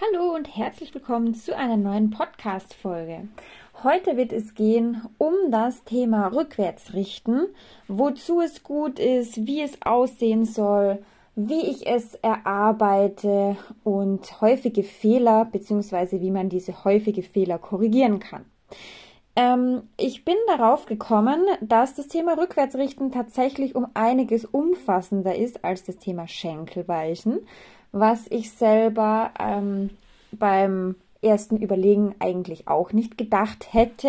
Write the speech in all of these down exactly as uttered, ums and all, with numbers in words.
Hallo und herzlich willkommen zu einer neuen Podcast-Folge. Heute wird es gehen um das Thema Rückwärtsrichten, wozu es gut ist, wie es aussehen soll, wie ich es erarbeite und häufige Fehler bzw. wie man diese häufige Fehler korrigieren kann. Ähm, ich bin darauf gekommen, dass das Thema Rückwärtsrichten tatsächlich um einiges umfassender ist als das Thema Schenkelweichen, was ich selber ähm, beim ersten Überlegen eigentlich auch nicht gedacht hätte.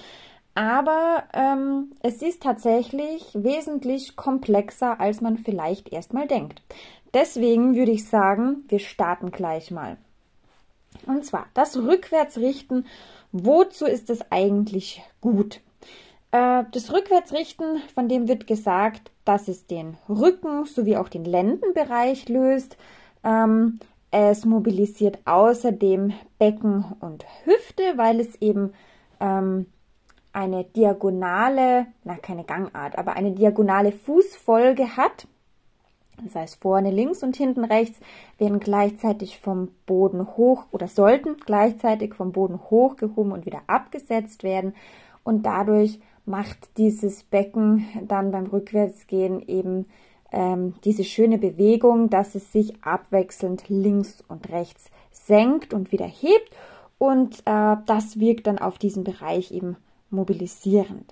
Aber ähm, es ist tatsächlich wesentlich komplexer, als man vielleicht erstmal denkt. Deswegen würde ich sagen, wir starten gleich mal. Und zwar das Rückwärtsrichten. Wozu ist es eigentlich gut? Äh, das Rückwärtsrichten, von dem wird gesagt, dass es den Rücken sowie auch den Lendenbereich löst. Ähm, es mobilisiert außerdem Becken und Hüfte, weil es eben ähm, eine diagonale, na keine Gangart, aber eine diagonale Fußfolge hat. Das heißt, vorne links und hinten rechts werden gleichzeitig vom Boden hoch oder sollten gleichzeitig vom Boden hochgehoben und wieder abgesetzt werden. Und dadurch macht dieses Becken dann beim Rückwärtsgehen eben ähm, diese schöne Bewegung, dass es sich abwechselnd links und rechts senkt und wieder hebt. Und äh, das wirkt dann auf diesen Bereich eben mobilisierend.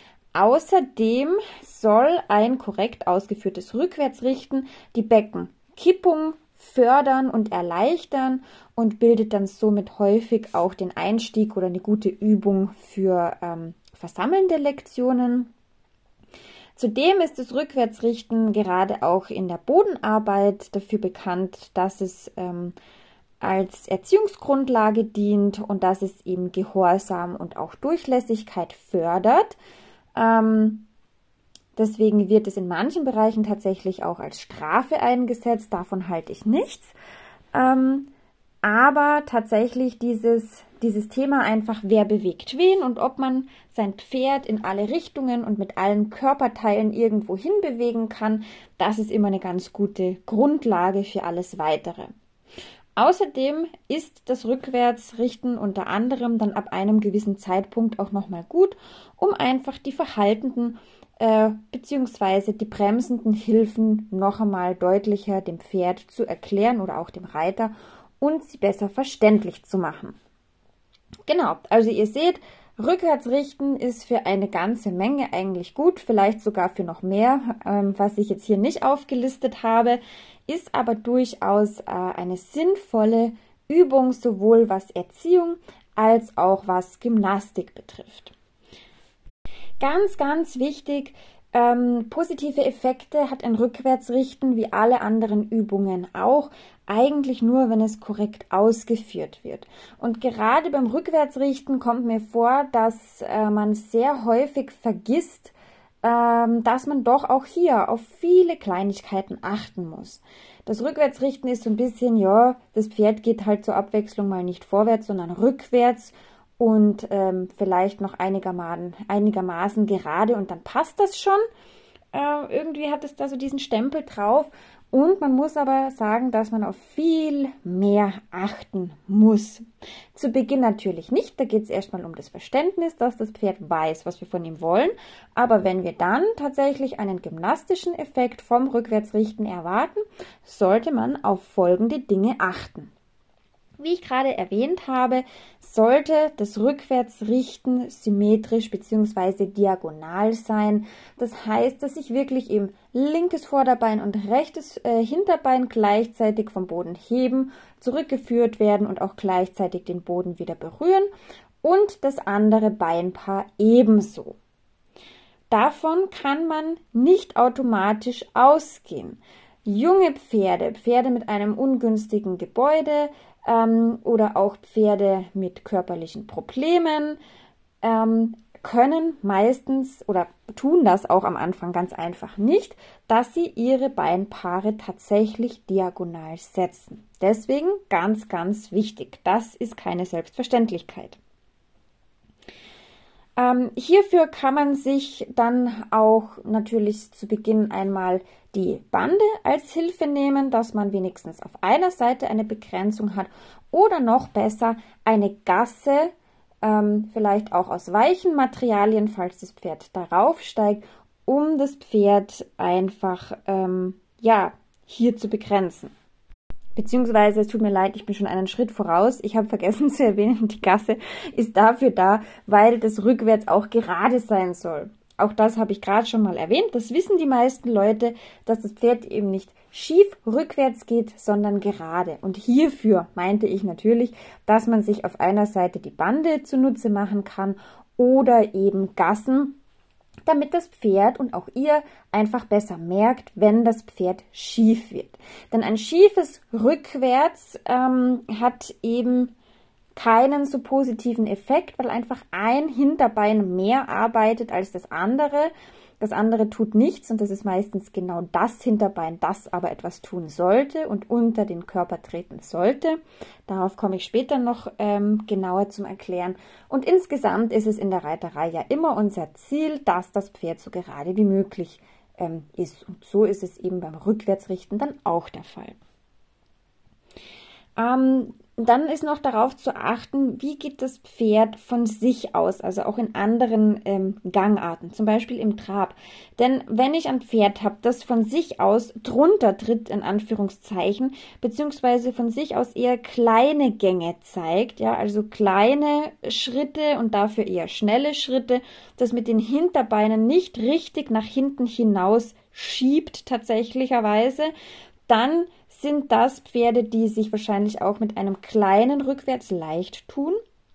Außerdem soll ein korrekt ausgeführtes Rückwärtsrichten die Beckenkippung fördern und erleichtern und bildet dann somit häufig auch den Einstieg oder eine gute Übung für ähm, versammelnde Lektionen. Zudem ist das Rückwärtsrichten gerade auch in der Bodenarbeit dafür bekannt, dass es ähm, als Erziehungsgrundlage dient und dass es eben Gehorsam und auch Durchlässigkeit fördert. Ähm, deswegen wird es in manchen Bereichen tatsächlich auch als Strafe eingesetzt. Davon halte ich nichts. Ähm, aber tatsächlich dieses, dieses Thema einfach, wer bewegt wen und ob man sein Pferd in alle Richtungen und mit allen Körperteilen irgendwo hinbewegen kann, das ist immer eine ganz gute Grundlage für alles Weitere. Außerdem ist das Rückwärtsrichten unter anderem dann ab einem gewissen Zeitpunkt auch nochmal gut, um einfach die verhaltenden äh, bzw. die bremsenden Hilfen noch einmal deutlicher dem Pferd zu erklären oder auch dem Reiter und sie besser verständlich zu machen. Genau, also ihr seht, Rückwärtsrichten ist für eine ganze Menge eigentlich gut, vielleicht sogar für noch mehr, ähm, was ich jetzt hier nicht aufgelistet habe, ist aber durchaus äh, eine sinnvolle Übung, sowohl was Erziehung als auch was Gymnastik betrifft. Ganz, ganz wichtig, ähm, positive Effekte hat ein Rückwärtsrichten wie alle anderen Übungen auch, eigentlich nur, wenn es korrekt ausgeführt wird. Und gerade beim Rückwärtsrichten kommt mir vor, dass äh, man sehr häufig vergisst, ähm, dass man doch auch hier auf viele Kleinigkeiten achten muss. Das Rückwärtsrichten ist so ein bisschen, ja, das Pferd geht halt zur Abwechslung mal nicht vorwärts, sondern rückwärts und ähm, vielleicht noch einigermaßen, einigermaßen gerade und dann passt das schon. Äh, irgendwie hat es da so diesen Stempel drauf. Und man muss aber sagen, dass man auf viel mehr achten muss. Zu Beginn natürlich nicht, da geht es erstmal um das Verständnis, dass das Pferd weiß, was wir von ihm wollen. Aber wenn wir dann tatsächlich einen gymnastischen Effekt vom Rückwärtsrichten erwarten, sollte man auf folgende Dinge achten. Wie ich gerade erwähnt habe, sollte das Rückwärtsrichten symmetrisch bzw. diagonal sein. Das heißt, dass ich wirklich eben linkes Vorderbein und rechtes äh, Hinterbein gleichzeitig vom Boden heben, zurückgeführt werden und auch gleichzeitig den Boden wieder berühren und das andere Beinpaar ebenso. Davon kann man nicht automatisch ausgehen. Junge Pferde, Pferde mit einem ungünstigen Gebäude, ähm, oder auch Pferde mit körperlichen Problemen ähm, können meistens oder tun das auch am Anfang ganz einfach nicht, dass sie ihre Beinpaare tatsächlich diagonal setzen. Deswegen ganz, ganz wichtig. Das ist keine Selbstverständlichkeit. Ähm, hierfür kann man sich dann auch natürlich zu Beginn einmal die Bande als Hilfe nehmen, dass man wenigstens auf einer Seite eine Begrenzung hat oder noch besser eine Gasse, ähm, vielleicht auch aus weichen Materialien, falls das Pferd darauf steigt, um das Pferd einfach ähm, ja, hier zu begrenzen. Beziehungsweise, es tut mir leid, ich bin schon einen Schritt voraus. Ich habe vergessen zu erwähnen, die Gasse ist dafür da, weil das rückwärts auch gerade sein soll. Auch das habe ich gerade schon mal erwähnt. Das wissen die meisten Leute, dass das Pferd eben nicht schief rückwärts geht, sondern gerade. Und hierfür meinte ich natürlich, dass man sich auf einer Seite die Bande zunutze machen kann oder eben Gassen, damit das Pferd und auch ihr einfach besser merkt, wenn das Pferd schief wird. Denn ein schiefes Rückwärts ähm, hat eben keinen so positiven Effekt, weil einfach ein Hinterbein mehr arbeitet als das andere. Das andere tut nichts und das ist meistens genau das Hinterbein, das aber etwas tun sollte und unter den Körper treten sollte. Darauf komme ich später noch ähm, genauer zum Erklären. Und insgesamt ist es in der Reiterei ja immer unser Ziel, dass das Pferd so gerade wie möglich ähm, ist. Und so ist es eben beim Rückwärtsrichten dann auch der Fall. Ähm, Dann ist noch darauf zu achten, wie geht das Pferd von sich aus, also auch in anderen ähm, Gangarten, zum Beispiel im Trab. Denn wenn ich ein Pferd habe, das von sich aus drunter tritt, in Anführungszeichen, beziehungsweise von sich aus eher kleine Gänge zeigt, ja, also kleine Schritte und dafür eher schnelle Schritte, das mit den Hinterbeinen nicht richtig nach hinten hinaus schiebt tatsächlicherweise, dann sind das Pferde, die sich wahrscheinlich auch mit einem kleinen Rückwärts leicht tun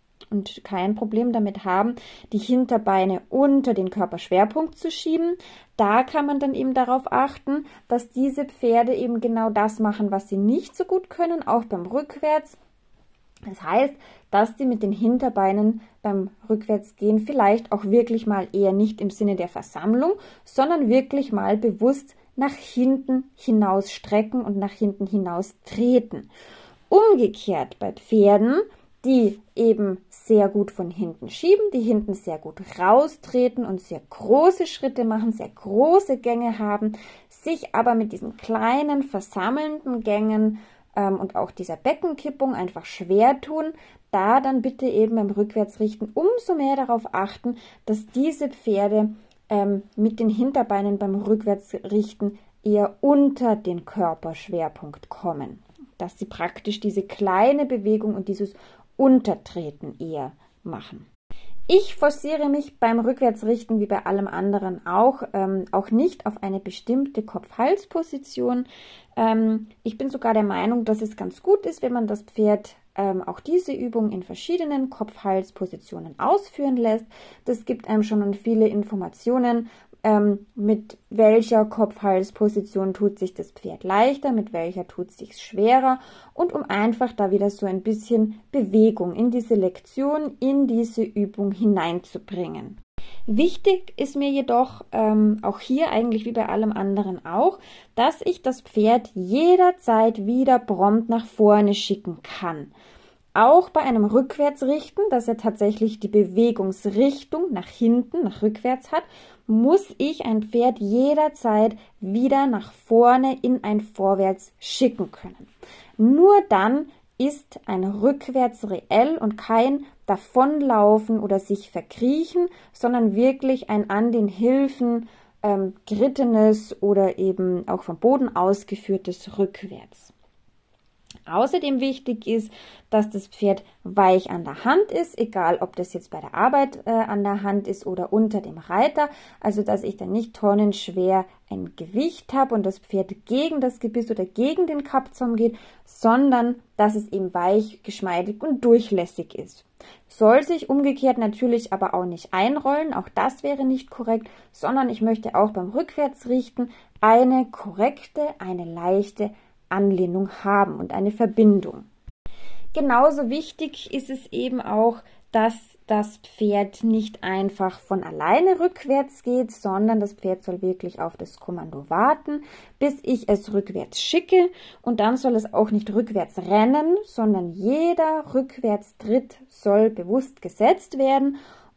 und kein Problem damit haben, die Hinterbeine unter den Körperschwerpunkt zu schieben. Da kann man dann eben darauf achten, dass diese Pferde eben genau das machen, was sie nicht so gut können, auch beim Rückwärts. Das heißt, dass die mit den Hinterbeinen beim Rückwärtsgehen vielleicht auch wirklich mal eher nicht im Sinne der Versammlung, sondern wirklich mal bewusst nach hinten hinaus strecken und nach hinten hinaus treten. Umgekehrt bei Pferden, die eben sehr gut von hinten schieben, die hinten sehr gut raustreten und sehr große Schritte machen, sehr große Gänge haben, sich aber mit diesen kleinen versammelnden Gängen ähm, und auch dieser Beckenkippung einfach schwer tun, da dann bitte eben beim Rückwärtsrichten umso mehr darauf achten, dass diese Pferde ähm, mit den Hinterbeinen beim Rückwärtsrichten eher unter den Körperschwerpunkt kommen. Dass sie praktisch diese kleine Bewegung und dieses Untertreten eher machen. Ich forciere mich beim Rückwärtsrichten wie bei allem anderen auch, ähm, auch nicht auf eine bestimmte Kopf-Hals-Position. Ähm, ich bin sogar der Meinung, dass es ganz gut ist, wenn man das Pferd ähm, auch diese Übung in verschiedenen Kopf-Hals-Positionen ausführen lässt. Das gibt einem schon viele Informationen, ähm, mit welcher Kopf-Hals-Position tut sich das Pferd leichter, mit welcher tut es sich schwerer und um einfach da wieder so ein bisschen Bewegung in diese Lektion, in diese Übung hineinzubringen. Wichtig ist mir jedoch, ähm, auch hier eigentlich wie bei allem anderen auch, dass ich das Pferd jederzeit wieder prompt nach vorne schicken kann. Auch bei einem Rückwärtsrichten, dass er tatsächlich die Bewegungsrichtung nach hinten, nach rückwärts hat, muss ich ein Pferd jederzeit wieder nach vorne in ein Vorwärts schicken können. Nur dann ist ein Rückwärts reell und kein Davonlaufen oder sich verkriechen, sondern wirklich ein an den Hilfen ähm, gerittenes oder eben auch vom Boden ausgeführtes Rückwärts. Außerdem wichtig ist, dass das Pferd weich an der Hand ist, egal ob das jetzt bei der Arbeit äh, an der Hand ist oder unter dem Reiter, also dass ich dann nicht tonnenschwer ein Gewicht habe und das Pferd gegen das Gebiss oder gegen den Kappzaum geht, sondern dass es eben weich, geschmeidig und durchlässig ist. Soll sich umgekehrt natürlich aber auch nicht einrollen, auch das wäre nicht korrekt, sondern ich möchte auch beim Rückwärtsrichten eine korrekte, eine leichte Anlehnung haben und eine Verbindung. Genauso wichtig ist es eben auch, dass das Pferd nicht einfach von alleine rückwärts geht, sondern das Pferd soll wirklich auf das Kommando warten, bis ich es rückwärts schicke und dann soll es auch nicht rückwärts rennen, sondern jeder Rückwärtstritt soll bewusst gesetzt werden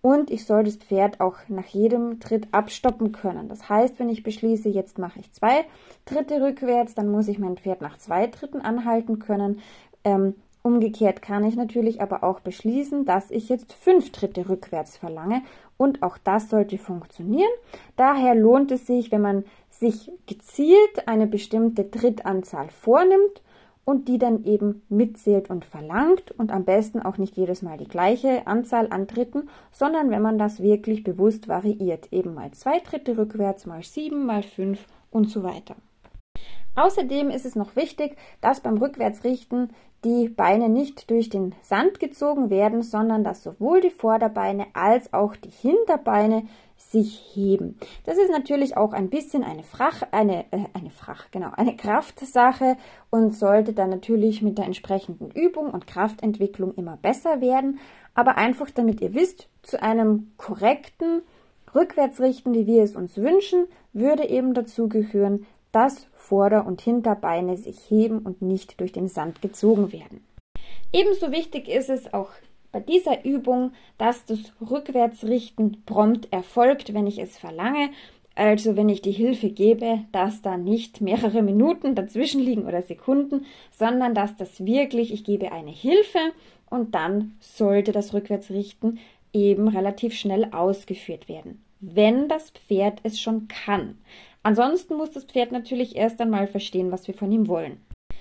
und ich soll das Pferd auch nach jedem Tritt abstoppen können. Das heißt, wenn ich beschließe, jetzt mache ich zwei Tritte rückwärts, dann muss ich mein Pferd nach zwei Tritten anhalten können. Ähm, umgekehrt kann ich natürlich aber auch beschließen, dass ich jetzt fünf Tritte rückwärts verlange und auch das sollte funktionieren. Daher lohnt es sich, wenn man sich gezielt eine bestimmte Trittanzahl vornimmt und die dann eben mitzählt und verlangt und am besten auch nicht jedes Mal die gleiche Anzahl an Tritten, sondern wenn man das wirklich bewusst variiert, eben mal zwei Tritte rückwärts, mal sieben, mal fünf und so weiter. Außerdem ist es noch wichtig, dass beim Rückwärtsrichten die Beine nicht durch den Sand gezogen werden, sondern dass sowohl die Vorderbeine als auch die Hinterbeine sich heben. Das ist natürlich auch ein bisschen eine Frach, eine, äh, eine Frach, genau, eine Kraftsache und sollte dann natürlich mit der entsprechenden Übung und Kraftentwicklung immer besser werden. Aber einfach, damit ihr wisst, zu einem korrekten Rückwärtsrichten, wie wir es uns wünschen, würde eben dazu gehören, dass Vorder- und Hinterbeine sich heben und nicht durch den Sand gezogen werden. Ebenso wichtig ist es auch bei dieser Übung, dass das Rückwärtsrichten prompt erfolgt, wenn ich es verlange. Also wenn ich die Hilfe gebe, dass da nicht mehrere Minuten dazwischen liegen oder Sekunden, sondern dass das wirklich, ich gebe eine Hilfe und dann sollte das Rückwärtsrichten eben relativ schnell ausgeführt werden, wenn das Pferd es schon kann. Ansonsten muss das Pferd natürlich erst einmal verstehen, was wir von ihm wollen.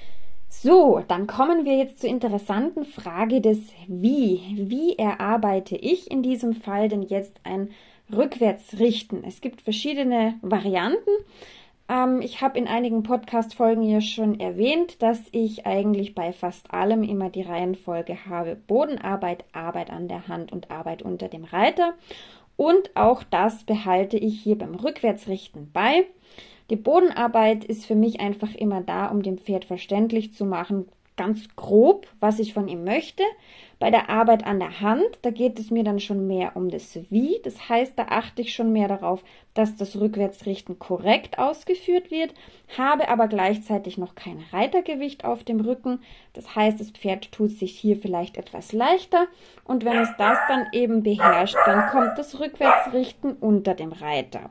So, dann kommen wir jetzt zur interessanten Frage des Wie. Wie erarbeite ich in diesem Fall denn jetzt ein Rückwärtsrichten? Es gibt verschiedene Varianten. Ähm, ich habe in einigen Podcast-Folgen ja schon erwähnt, dass ich eigentlich bei fast allem immer die Reihenfolge habe: Bodenarbeit, Arbeit an der Hand und Arbeit unter dem Reiter. Und auch das behalte ich hier beim Rückwärtsrichten bei. Die Bodenarbeit ist für mich einfach immer da, um dem Pferd verständlich zu machen, ganz grob, was ich von ihm möchte. Bei der Arbeit an der Hand, da geht es mir dann schon mehr um das Wie. Das heißt, da achte ich schon mehr darauf, dass das Rückwärtsrichten korrekt ausgeführt wird, habe aber gleichzeitig noch kein Reitergewicht auf dem Rücken. Das heißt, das Pferd tut sich hier vielleicht etwas leichter und wenn es das dann eben beherrscht, dann kommt das Rückwärtsrichten unter dem Reiter.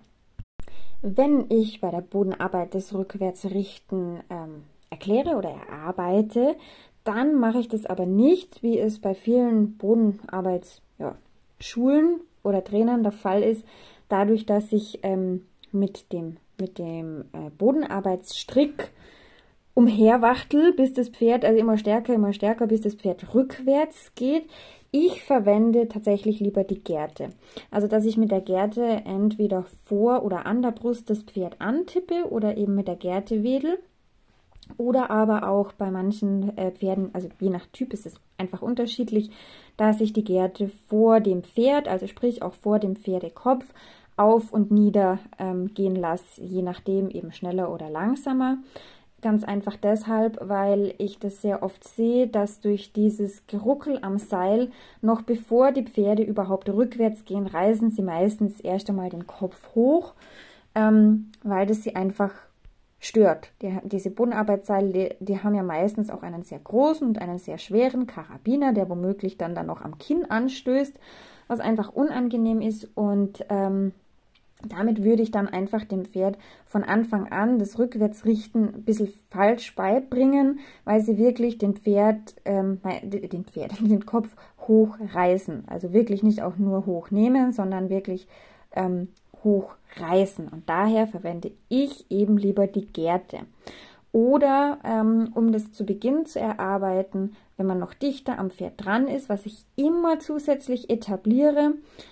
Wenn ich bei der Bodenarbeit das Rückwärtsrichten ähm, erkläre oder erarbeite, dann mache ich das aber nicht, wie es bei vielen Bodenarbeitsschulen ja, oder Trainern der Fall ist, dadurch, dass ich ähm, mit dem, mit dem äh, Bodenarbeitsstrick umherwachtel, bis das Pferd, also immer stärker, immer stärker, bis das Pferd rückwärts geht. Ich verwende tatsächlich lieber die Gerte. Also, dass ich mit der Gerte entweder vor oder an der Brust das Pferd antippe oder eben mit der Gerte wedel. Oder aber auch bei manchen äh, Pferden, also je nach Typ ist es einfach unterschiedlich, dass ich die Gerte vor dem Pferd, also sprich auch vor dem Pferdekopf, auf und nieder ähm, gehen lasse, je nachdem eben schneller oder langsamer. Ganz einfach deshalb, weil ich das sehr oft sehe, dass durch dieses Geruckel am Seil, noch bevor die Pferde überhaupt rückwärts gehen, reißen sie meistens erst einmal den Kopf hoch, ähm, weil das sie einfach stört. Die, diese Bodenarbeitsseile, die, die haben ja meistens auch einen sehr großen und einen sehr schweren Karabiner, der womöglich dann, dann noch am Kinn anstößt, was einfach unangenehm ist und ähm, damit würde ich dann einfach dem Pferd von Anfang an das Rückwärtsrichten ein bisschen falsch beibringen, weil sie wirklich den Pferd, ähm, den Pferd, den Kopf hochreißen. Also wirklich nicht auch nur hochnehmen, sondern wirklich ähm, hochreißen. Und daher verwende ich eben lieber die Gerte. Oder ähm, um das zu Beginn zu erarbeiten, wenn man noch dichter am Pferd dran ist, was ich immer zusätzlich etabliere,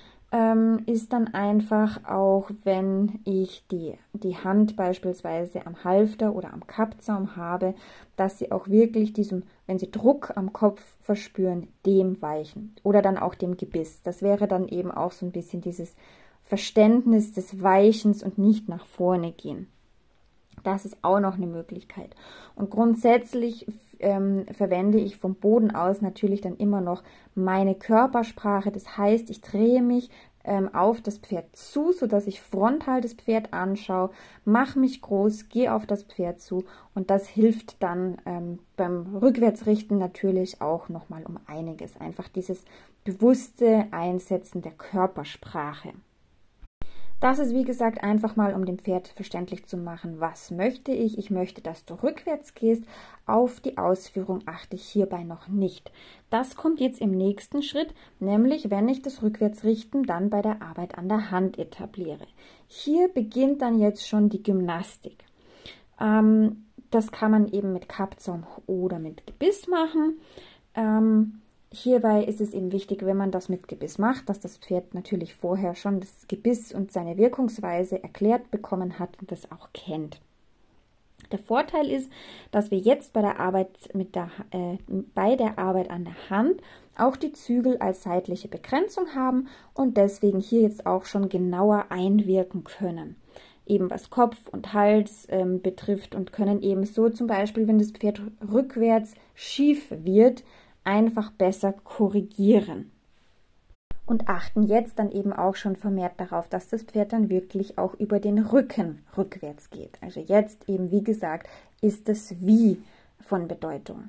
ist dann einfach auch, wenn ich die, die Hand beispielsweise am Halfter oder am Kappzaum habe, dass sie auch wirklich diesem, wenn sie Druck am Kopf verspüren, dem weichen oder dann auch dem Gebiss. Das wäre dann eben auch so ein bisschen dieses Verständnis des Weichens und nicht nach vorne gehen. Das ist auch noch eine Möglichkeit. Und grundsätzlich ähm, verwende ich vom Boden aus natürlich dann immer noch meine Körpersprache. Das heißt, ich drehe mich ähm, auf das Pferd zu, sodass ich frontal das Pferd anschaue, mache mich groß, gehe auf das Pferd zu und das hilft dann ähm, beim Rückwärtsrichten natürlich auch nochmal um einiges. Einfach dieses bewusste Einsetzen der Körpersprache. Das ist, wie gesagt, einfach mal, um dem Pferd verständlich zu machen, was möchte ich. Ich möchte, dass du rückwärts gehst. Auf die Ausführung achte ich hierbei noch nicht. Das kommt jetzt im nächsten Schritt, nämlich wenn ich das Rückwärtsrichten dann bei der Arbeit an der Hand etabliere. Hier beginnt dann jetzt schon die Gymnastik. Ähm, das kann man eben mit Kappzaum oder mit Gebiss machen. Ähm, Hierbei ist es eben wichtig, wenn man das mit Gebiss macht, dass das Pferd natürlich vorher schon das Gebiss und seine Wirkungsweise erklärt bekommen hat und das auch kennt. Der Vorteil ist, dass wir jetzt bei der Arbeit, mit der, äh, bei der Arbeit an der Hand auch die Zügel als seitliche Begrenzung haben und deswegen hier jetzt auch schon genauer einwirken können. Eben was Kopf und Hals ähm, betrifft und können eben so zum Beispiel, wenn das Pferd rückwärts schief wird, einfach besser korrigieren. Und achten jetzt dann eben auch schon vermehrt darauf, dass das Pferd dann wirklich auch über den Rücken rückwärts geht. Also jetzt eben, wie gesagt, ist das Wie von Bedeutung.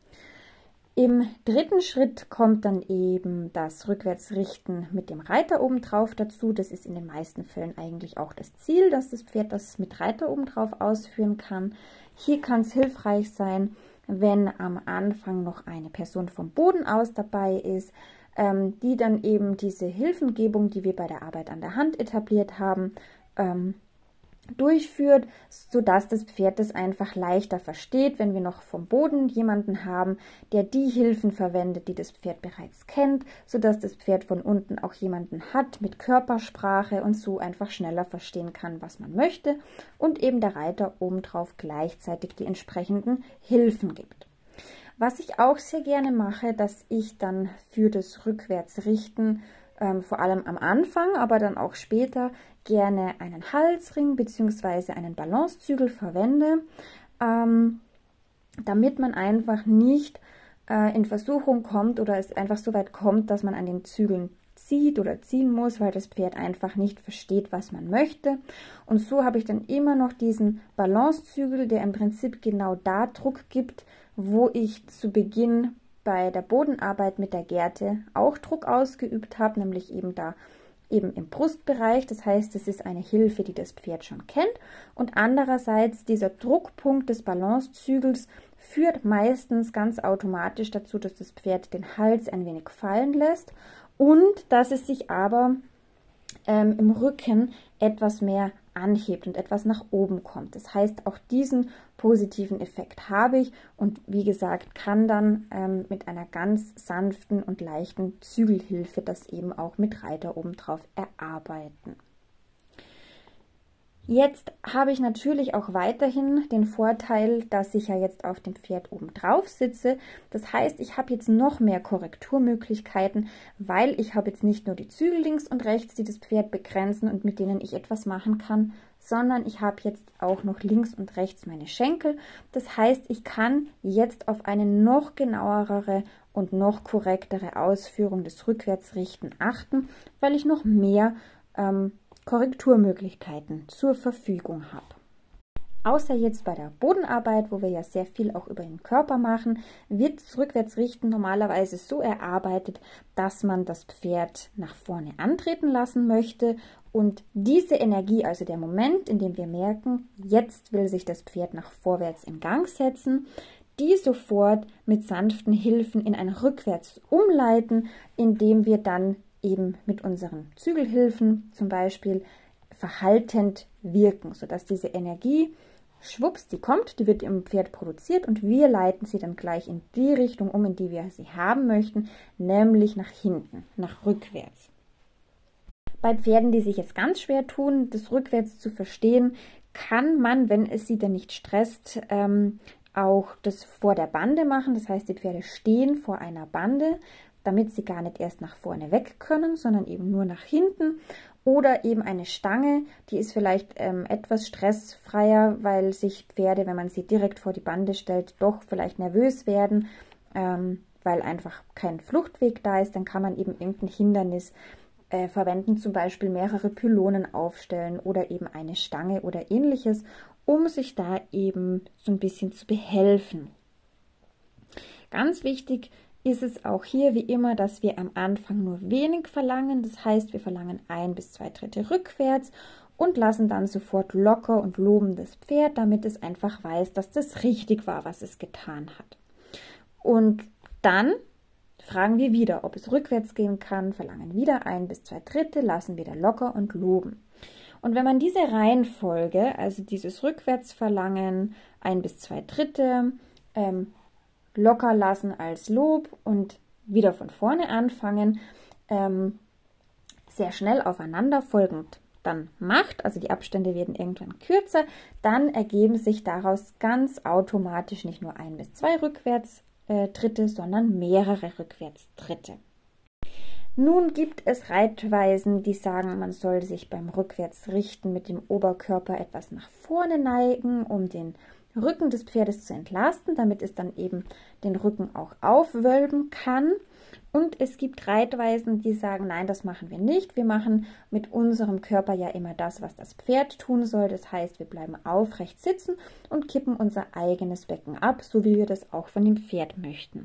Im dritten Schritt kommt dann eben das Rückwärtsrichten mit dem Reiter obendrauf dazu. Das ist in den meisten Fällen eigentlich auch das Ziel, dass das Pferd das mit Reiter obendrauf ausführen kann. Hier kann es hilfreich sein, wenn am Anfang noch eine Person vom Boden aus dabei ist, ähm, die dann eben diese Hilfengebung, die wir bei der Arbeit an der Hand etabliert haben, ähm, durchführt, sodass das Pferd das einfach leichter versteht, wenn wir noch vom Boden jemanden haben, der die Hilfen verwendet, die das Pferd bereits kennt, sodass das Pferd von unten auch jemanden hat mit Körpersprache und so einfach schneller verstehen kann, was man möchte und eben der Reiter obendrauf gleichzeitig die entsprechenden Hilfen gibt. Was ich auch sehr gerne mache, dass ich dann für das Rückwärtsrichten Ähm, vor allem am Anfang, aber dann auch später gerne einen Halsring bzw. einen Balancezügel verwende, ähm, damit man einfach nicht äh, in Versuchung kommt oder es einfach so weit kommt, dass man an den Zügeln zieht oder ziehen muss, weil das Pferd einfach nicht versteht, was man möchte. Und so habe ich dann immer noch diesen Balancezügel, der im Prinzip genau da Druck gibt, wo ich zu Beginn bei der Bodenarbeit mit der Gerte auch Druck ausgeübt habe, nämlich eben da eben im Brustbereich. Das heißt, es ist eine Hilfe, die das Pferd schon kennt. Und andererseits dieser Druckpunkt des Balancezügels führt meistens ganz automatisch dazu, dass das Pferd den Hals ein wenig fallen lässt und dass es sich aber ähm, im Rücken etwas mehr anhebt und etwas nach oben kommt. Das heißt, auch diesen positiven Effekt habe ich und wie gesagt, kann dann ähm, mit einer ganz sanften und leichten Zügelhilfe das eben auch mit Reiter obendrauf erarbeiten. Jetzt habe ich natürlich auch weiterhin den Vorteil, dass ich ja jetzt auf dem Pferd oben drauf sitze. Das heißt, ich habe jetzt noch mehr Korrekturmöglichkeiten, weil ich habe jetzt nicht nur die Zügel links und rechts, die das Pferd begrenzen und mit denen ich etwas machen kann, sondern ich habe jetzt auch noch links und rechts meine Schenkel. Das heißt, ich kann jetzt auf eine noch genauere und noch korrektere Ausführung des Rückwärtsrichten achten, weil ich noch mehr ähm, Korrekturmöglichkeiten zur Verfügung habe. Außer jetzt bei der Bodenarbeit, wo wir ja sehr viel auch über den Körper machen, wird das Rückwärtsrichten normalerweise so erarbeitet, dass man das Pferd nach vorne antreten lassen möchte und diese Energie, also der Moment, in dem wir merken, jetzt will sich das Pferd nach vorwärts in Gang setzen, die sofort mit sanften Hilfen in ein Rückwärts umleiten, indem wir dann eben mit unseren Zügelhilfen zum Beispiel verhaltend wirken, sodass diese Energie, schwupps, die kommt, die wird im Pferd produziert und wir leiten sie dann gleich in die Richtung um, in die wir sie haben möchten, nämlich nach hinten, nach rückwärts. Bei Pferden, die sich jetzt ganz schwer tun, das rückwärts zu verstehen, kann man, wenn es sie denn nicht stresst, ähm, auch das vor der Bande machen. Das heißt, die Pferde stehen vor einer Bande, damit sie gar nicht erst nach vorne weg können, sondern eben nur nach hinten. Oder eben eine Stange, die ist vielleicht ähm, etwas stressfreier, weil sich Pferde, wenn man sie direkt vor die Bande stellt, doch vielleicht nervös werden, ähm, weil einfach kein Fluchtweg da ist. Dann kann man eben irgendein Hindernis äh, verwenden zum Beispiel mehrere Pylonen aufstellen oder eben eine Stange oder ähnliches, um sich da eben so ein bisschen zu behelfen. Ganz wichtig ist es auch hier wie immer, dass wir am Anfang nur wenig verlangen. Das heißt, wir verlangen ein bis zwei Tritte rückwärts und lassen dann sofort locker und loben das Pferd, damit es einfach weiß, dass das richtig war, was es getan hat. Und dann fragen wir wieder, ob es rückwärts gehen kann, verlangen wieder ein bis zwei Tritte, lassen wieder locker und loben. Und wenn man diese Reihenfolge, also dieses Rückwärtsverlangen, ein bis zwei Tritte, ähm, locker lassen als Lob und wieder von vorne anfangen, ähm, sehr schnell aufeinander folgend dann macht, also die Abstände werden irgendwann kürzer, dann ergeben sich daraus ganz automatisch nicht nur ein bis zwei Rückwärtstritte, sondern mehrere Rückwärtstritte. Nun gibt es Reitweisen, die sagen, man soll sich beim Rückwärtsrichten mit dem Oberkörper etwas nach vorne neigen, um den Rücken des Pferdes zu entlasten, damit es dann eben den Rücken auch aufwölben kann. Und es gibt Reitweisen, die sagen, nein, das machen wir nicht. Wir machen mit unserem Körper ja immer das, was das Pferd tun soll. Das heißt, wir bleiben aufrecht sitzen und kippen unser eigenes Becken ab, so wie wir das auch von dem Pferd möchten.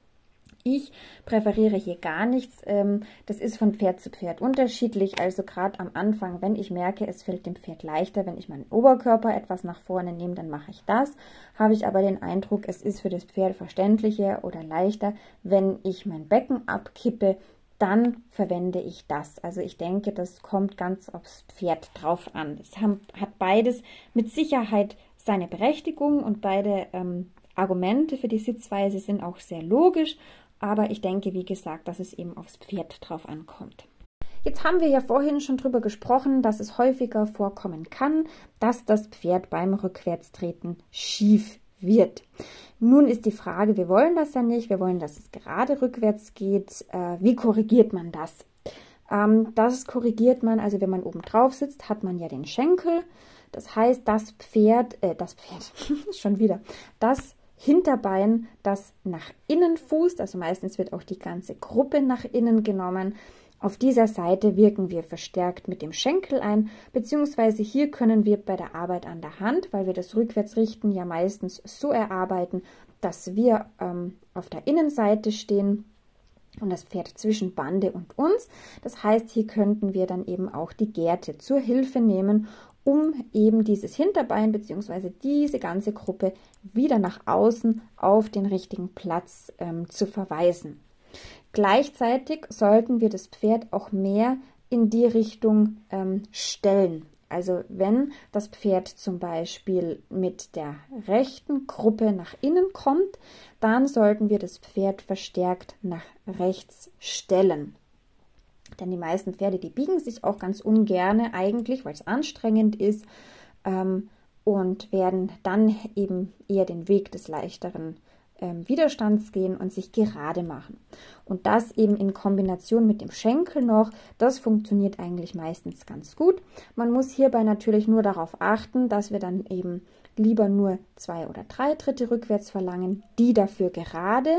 Ich präferiere hier gar nichts. Das ist von Pferd zu Pferd unterschiedlich. Also gerade am Anfang, wenn ich merke, es fällt dem Pferd leichter, wenn ich meinen Oberkörper etwas nach vorne nehme, dann mache ich das. Habe ich aber den Eindruck, es ist für das Pferd verständlicher oder leichter, wenn ich mein Becken abkippe, dann verwende ich das. Also ich denke, das kommt ganz aufs Pferd drauf an. Es hat beides mit Sicherheit seine Berechtigung und beide ähm, Argumente für die Sitzweise sind auch sehr logisch. Aber ich denke, wie gesagt, dass es eben aufs Pferd drauf ankommt. Jetzt haben wir ja vorhin schon drüber gesprochen, dass es häufiger vorkommen kann, dass das Pferd beim Rückwärtstreten schief wird. Nun ist die Frage, wir wollen das ja nicht, wir wollen, dass es gerade rückwärts geht. Äh, wie korrigiert man das? Ähm, das korrigiert man, also wenn man oben drauf sitzt, hat man ja den Schenkel. Das heißt, das Pferd, äh, das Pferd, schon wieder, das Hinterbein, das nach innen fußt, also meistens wird auch die ganze Gruppe nach innen genommen. Auf dieser Seite wirken wir verstärkt mit dem Schenkel ein, beziehungsweise hier können wir bei der Arbeit an der Hand, weil wir das Rückwärtsrichten ja meistens so erarbeiten, dass wir ähm, auf der Innenseite stehen und das Pferd zwischen Bande und uns. Das heißt, hier könnten wir dann eben auch die Gerte zur Hilfe nehmen, um eben dieses Hinterbein bzw. diese ganze Gruppe wieder nach außen auf den richtigen Platz ähm, zu verweisen. Gleichzeitig sollten wir das Pferd auch mehr in die Richtung ähm, stellen. Also wenn das Pferd zum Beispiel mit der rechten Gruppe nach innen kommt, dann sollten wir das Pferd verstärkt nach rechts stellen. Denn die meisten Pferde, die biegen sich auch ganz ungerne eigentlich, weil es anstrengend ist ähm, und werden dann eben eher den Weg des leichteren ähm, Widerstands gehen und sich gerade machen. Und das eben in Kombination mit dem Schenkel noch, das funktioniert eigentlich meistens ganz gut. Man muss hierbei natürlich nur darauf achten, dass wir dann eben lieber nur zwei oder drei Tritte rückwärts verlangen, die dafür gerade.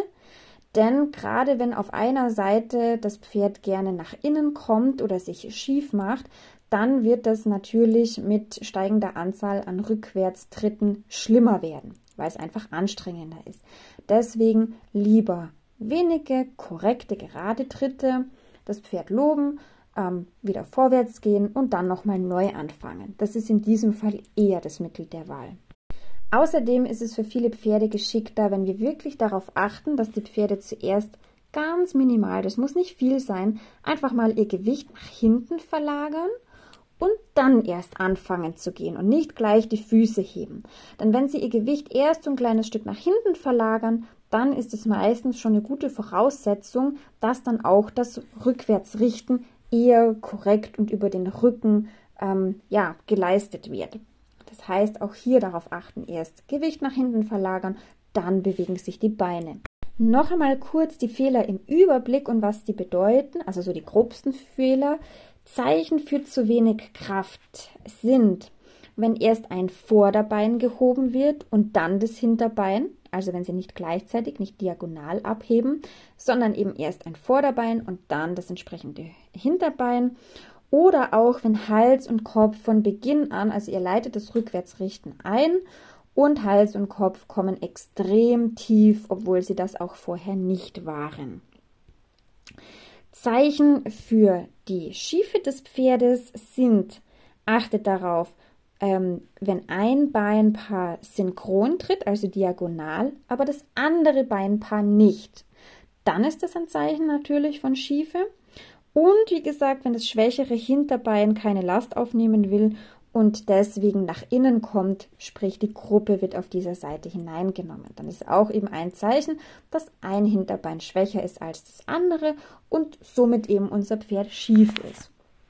Denn gerade wenn auf einer Seite das Pferd gerne nach innen kommt oder sich schief macht, dann wird das natürlich mit steigender Anzahl an Rückwärtstritten schlimmer werden, weil es einfach anstrengender ist. Deswegen lieber wenige, korrekte, gerade Tritte, das Pferd loben, ähm, wieder vorwärts gehen und dann nochmal neu anfangen. Das ist in diesem Fall eher das Mittel der Wahl. Außerdem ist es für viele Pferde geschickter, wenn wir wirklich darauf achten, dass die Pferde zuerst ganz minimal, das muss nicht viel sein, einfach mal ihr Gewicht nach hinten verlagern und dann erst anfangen zu gehen und nicht gleich die Füße heben. Denn wenn sie ihr Gewicht erst so ein kleines Stück nach hinten verlagern, dann ist es meistens schon eine gute Voraussetzung, dass dann auch das Rückwärtsrichten eher korrekt und über den Rücken ähm, ja, geleistet wird. Das heißt, auch hier darauf achten, erst Gewicht nach hinten verlagern, dann bewegen sich die Beine. Noch einmal kurz die Fehler im Überblick und was die bedeuten, also so die grobsten Fehler. Zeichen für zu wenig Kraft sind, wenn erst ein Vorderbein gehoben wird und dann das Hinterbein, also wenn Sie nicht gleichzeitig, nicht diagonal abheben, sondern eben erst ein Vorderbein und dann das entsprechende Hinterbein. Oder auch, wenn Hals und Kopf von Beginn an, also ihr leitet das Rückwärtsrichten ein und Hals und Kopf kommen extrem tief, obwohl sie das auch vorher nicht waren. Zeichen für die Schiefe des Pferdes sind, achtet darauf, ähm, wenn ein Beinpaar synchron tritt, also diagonal, aber das andere Beinpaar nicht, dann ist das ein Zeichen natürlich von Schiefe. Und wie gesagt, wenn das schwächere Hinterbein keine Last aufnehmen will und deswegen nach innen kommt, sprich die Gruppe wird auf dieser Seite hineingenommen, dann ist auch eben ein Zeichen, dass ein Hinterbein schwächer ist als das andere und somit eben unser Pferd schief ist.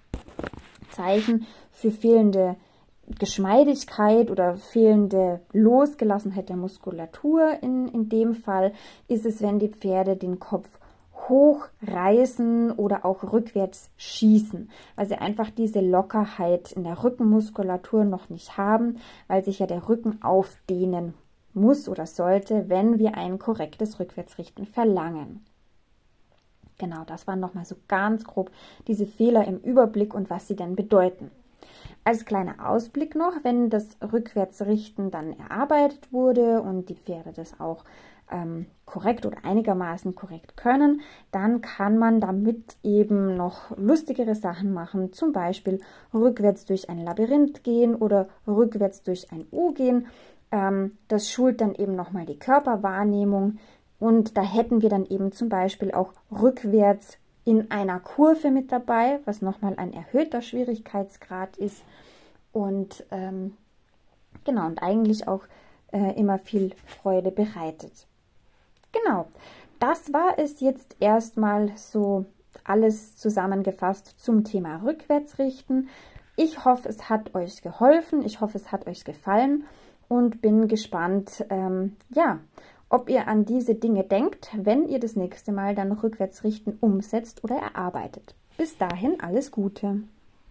Zeichen für fehlende Geschmeidigkeit oder fehlende Losgelassenheit der Muskulatur in, in dem Fall ist es, wenn die Pferde den Kopf hochreißen oder auch rückwärts schießen, weil sie einfach diese Lockerheit in der Rückenmuskulatur noch nicht haben, weil sich ja der Rücken aufdehnen muss oder sollte, wenn wir ein korrektes Rückwärtsrichten verlangen. Genau, das waren nochmal so ganz grob diese Fehler im Überblick und was sie denn bedeuten. Als kleiner Ausblick noch, wenn das Rückwärtsrichten dann erarbeitet wurde und die Pferde das auch ähm, korrekt oder einigermaßen korrekt können, dann kann man damit eben noch lustigere Sachen machen, zum Beispiel rückwärts durch ein Labyrinth gehen oder rückwärts durch ein U gehen. Ähm, das schult dann eben nochmal die Körperwahrnehmung und da hätten wir dann eben zum Beispiel auch rückwärts in einer Kurve mit dabei, was nochmal ein erhöhter Schwierigkeitsgrad ist und ähm, genau und eigentlich auch äh, immer viel Freude bereitet. Genau, das war es jetzt erstmal so alles zusammengefasst zum Thema Rückwärtsrichten. Ich hoffe, es hat euch geholfen, ich hoffe, es hat euch gefallen und bin gespannt, ähm, ja, ob ihr an diese Dinge denkt, wenn ihr das nächste Mal dann Rückwärtsrichten umsetzt oder erarbeitet. Bis dahin alles Gute!